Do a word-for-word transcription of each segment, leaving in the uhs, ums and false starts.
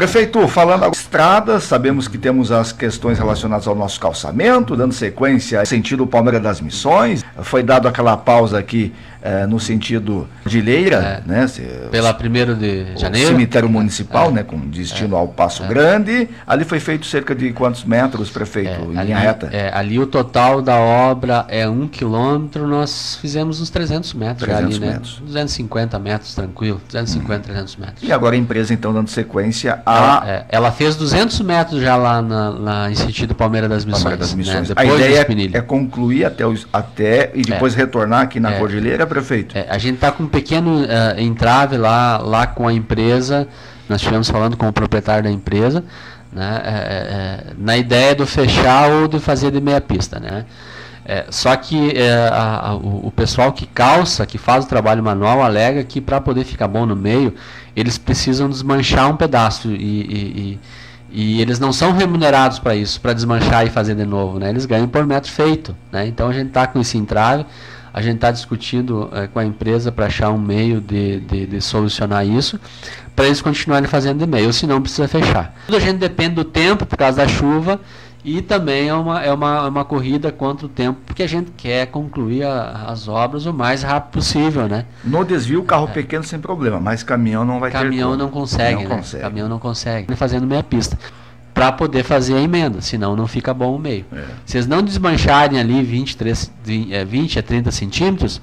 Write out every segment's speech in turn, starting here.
Prefeito, falando das estradas, sabemos que temos as questões relacionadas ao nosso calçamento, dando sequência sentido Palmeira das Missões. Foi dado aquela pausa aqui eh, no sentido de Leira, é, né? Se, pela primeiro de janeiro. Cemitério municipal, é, né? Com destino é, ao Passo é. Grande. Ali foi feito cerca de quantos metros, prefeito, É, em ali, linha reta? É, ali o total da obra é um quilômetro, nós fizemos uns trezentos metros, trezentos ali, né? metros. duzentos e cinquenta metros, tranquilo, duzentos e cinquenta, hum. trezentos metros. E agora a empresa, então, dando sequência a... Ela, é, ela fez duzentos metros já lá na, na, em sentido Palmeira das Missões. Palmeira das Missões. Né? A Depois ideia é, é concluir até, os, até e depois é, retornar aqui na é, Cordilheira, prefeito? É, a gente está com um pequeno uh, entrave lá, lá com a empresa, nós estivemos falando com o proprietário da empresa, né, é, é, na ideia do fechar ou de fazer de meia pista, né? É, só que é, a, a, o, o pessoal que calça, que faz o trabalho manual, alega que para poder ficar bom no meio, eles precisam desmanchar um pedaço e, e, e, e eles não são remunerados para isso, para desmanchar e fazer de novo, né? Eles ganham por metro feito, né? Então a gente está com esse entrave, a gente está discutindo é, com a empresa para achar um meio de, de, de solucionar isso, para eles continuarem fazendo de meio, senão precisa fechar. Tudo a gente depende do tempo por causa da chuva. E também é uma, é uma, uma corrida contra o tempo, porque a gente quer concluir a, as obras o mais rápido possível, né? No desvio, carro é. pequeno sem problema, mas caminhão não vai caminhão ter Caminhão não consegue, não né? consegue. Caminhão não consegue. Fazendo meia pista, para poder fazer a emenda, senão não fica bom o meio. É. Se eles não desmancharem ali vinte, vinte a trinta centímetros,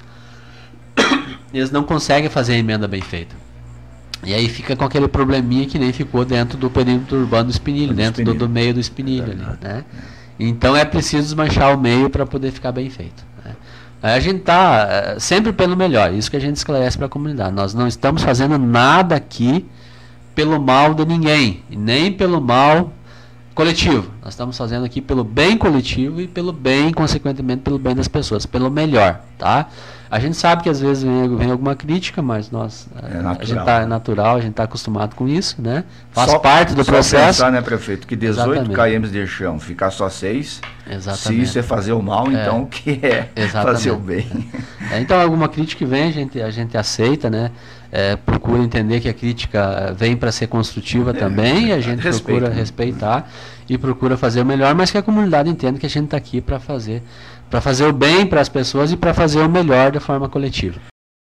eles não conseguem fazer a emenda bem feita. E aí fica com aquele probleminha que nem ficou dentro do perímetro urbano do Espinilho, do dentro do, do meio do Espinilho é ali, né? Então é preciso desmanchar o meio para poder ficar bem feito, né? A gente está sempre pelo melhor, isso que a gente esclarece para a comunidade. Nós não estamos fazendo nada aqui pelo mal de ninguém, e nem pelo mal coletivo. Nós estamos fazendo aqui pelo bem coletivo e pelo bem, consequentemente, pelo bem das pessoas, pelo melhor, tá? A gente sabe que às vezes vem, vem alguma crítica, mas nós, é a, natural, a gente está né? natural, a gente está acostumado com isso, né? Faz só, parte do só processo. Pensar, né, prefeito, que dezoito quilômetros de chão, ficar só seis, se isso é fazer o mal, é, então o que é exatamente. fazer o bem? É, então alguma crítica que vem, a gente, a gente aceita, né? É, procura entender que a crítica vem para ser construtiva é, também, e a gente respeito, procura né? respeitar e procura fazer o melhor, mas que a comunidade entenda que a gente está aqui para fazer, para fazer o bem para as pessoas e para fazer o melhor de forma coletiva.